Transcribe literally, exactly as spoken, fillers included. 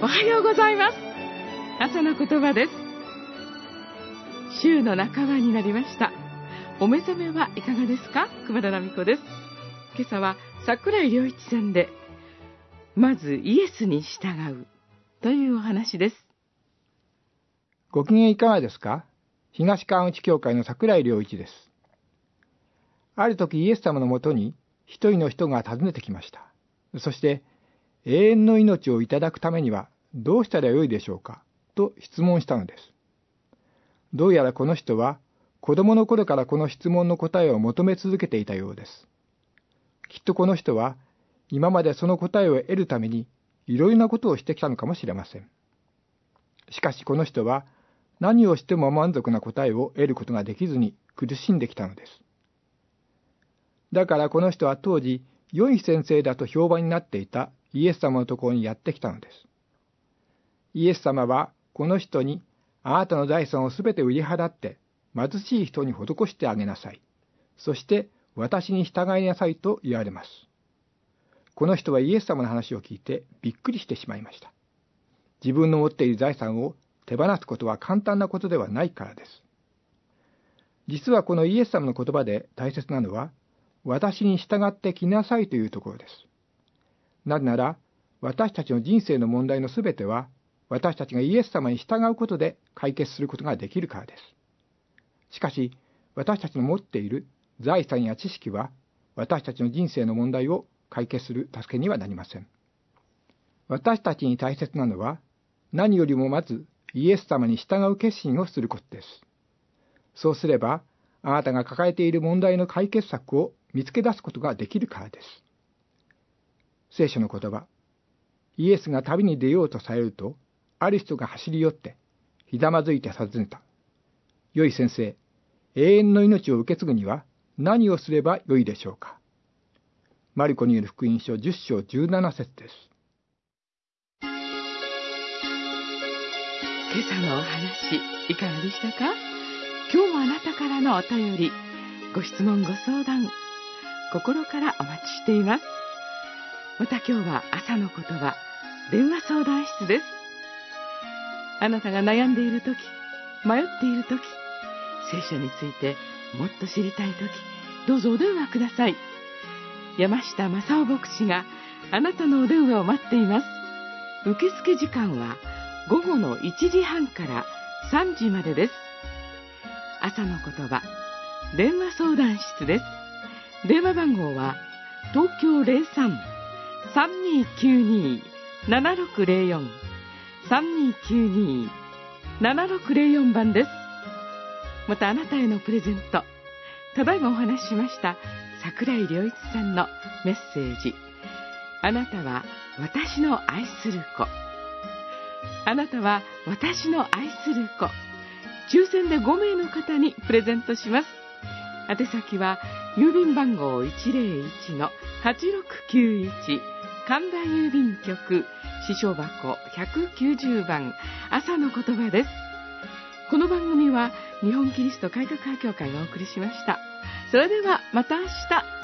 おはようございます。朝の言葉です。週の半ばになりました。お目覚めはいかがですか？熊田奈美子です。今朝は桜井良一さんで、まずイエスに従うというお話です。 ご機嫌いかがですか？東川口教会の桜井良一です。ある時イエス様のもとに一人の人が訪ねてきました。そして、永遠の命をいただくためにはどうしたらよいでしょうかと質問したのです。どうやらこの人は子供の頃からこの質問の答えを求め続けていたようです。きっとこの人は今までその答えを得るためにいろいろなことをしてきたのかもしれません。しかしこの人は何をしても満足な答えを得ることができずに苦しんできたのです。だからこの人は当時良い先生だと評判になっていたイエス様のところにやってきたのです。イエス様はこの人に、あなたの財産をすべて売り払って貧しい人に施してあげなさい。そして私に従いなさいと言われます。この人はイエス様の話を聞いてびっくりしてしまいました。自分の持っている財産を手放すことは簡単なことではないからです。実はこのイエス様の言葉で大切なのは、私に従ってきなさいというところです。なぜなら、私たちの人生の問題のすべては、私たちがイエス様に従うことで解決することができるからです。しかし、私たちの持っている財産や知識は、私たちの人生の問題を解決する助けにはなりません。私たちに大切なのは、何よりもまずイエス様に従う決心をすることです。そうすれば、あなたが抱えている問題の解決策を見つけ出すことができるからです。聖書の言葉、イエスが旅に出ようとされると、ある人が走り寄って、ひざまずいて尋ねた。良い先生、永遠の命を受け継ぐには何をすればよいでしょうか？マルコによる福音書じゅっ章じゅうなな節です。 今朝のお話、いかがでしたか？今日もあなたからのお便り、ご質問ご相談、心からお待ちしています。また今日は朝の言葉、電話相談室です。あなたが悩んでいるとき、迷っているとき、聖書についてもっと知りたいとき、どうぞお電話ください。山下正夫牧師があなたのお電話を待っています。受付時間は午後のいちじはんからさんじまでです。朝の言葉、電話相談室です。電話番号は東京 ゼロさん さんにーきゅうにー ななろくゼロよん さんにーきゅうにー ななろくゼロよん 番です。またあなたへのプレゼント、ただいまお話ししました桜井良一さんのメッセージ、あなたは私の愛する子、あなたは私の愛する子、抽選でごめいの方にプレゼントします。宛先は郵便番号 いちゼロいちのはちろくきゅういち 神田郵便局支所箱ひゃくきゅうじゅうばん、朝の言葉です。この番組は日本キリスト改革派教会がお送りしました。それではまた明日。